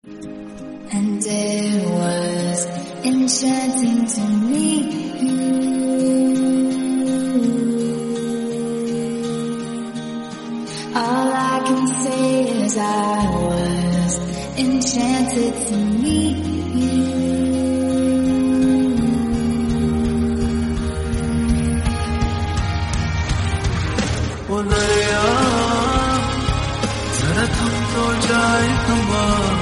And it was enchanting to meet you. All I can say is I was enchanted to meet you. वो दरिया जरा थम तो जाए हमारा